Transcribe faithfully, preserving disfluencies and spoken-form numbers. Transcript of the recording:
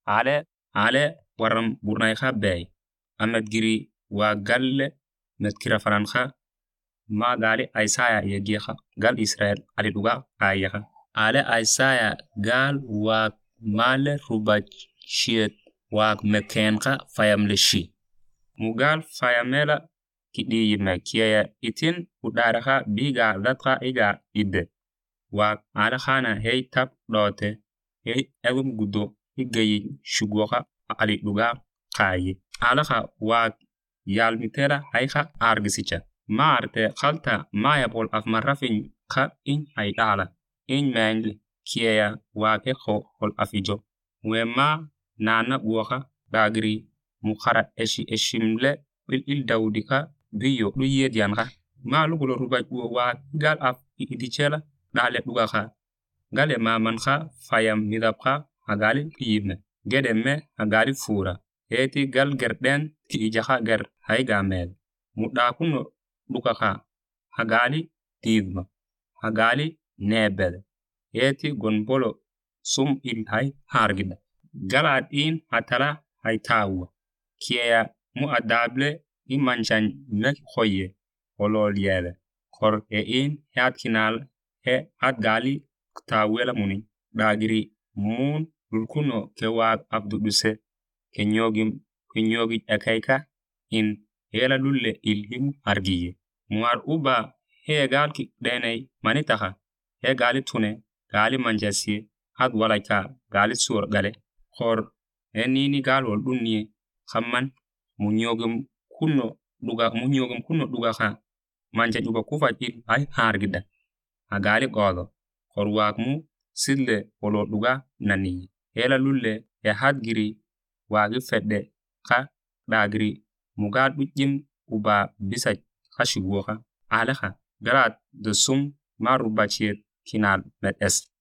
ale ale waram burnay kha bay amet giri wa galle met kira faran kha ma gali Isaiah yegi kha gal Israel ali duga ayakha ale Isaiah gal wa male rubachiyet wa meken kha fayam leshi mugal fayamela kidi yimakiya itin udara kha biga latka iga ide wa ala khana hey tap dote hey egum gudo igayi shugoka ali duga qayi ala kha wa yal mitera hayka argisicha maarte khalta maya bol af marafin kha in ay dala in manli kiya wa ke kho hol afijo we ma nana buwa bagri mukhara eshi eshimle bil il daudika biyo du yedianka ma lugulo rubaj wa gal af idichela dale duga kha gale ma man kha fayam midabkha agali yibne gedemme agali fura eti gal gerden ki ijaha ger hay gamel muda kuno duka kha agali tigma agali nebel eti gonbolo sum il hay hargida galad in hatala hay tawa kiya mu adable imanchan mek khoye olol yele khor e in yat kinal he at gali tawela muni bagiri mun lulkuno ke wa abduduse kenyogim kenyogi ekaika in hela lulle ilhim argiye muar uba he gal ki denay manitaha he gali tune gali manjasi had walaka gali sur gale khor enini gal wol dunni khamman munyogum kuno duga munyogum kuno duga kha manja duga kufajil ay hargida agali godo khorwak mu sille wolo duga nani hela lulle ya hadgiri wagi fedde kha dagri mugad bujim uba bisa khashigwa alaha garat de sum marubachir kinal met es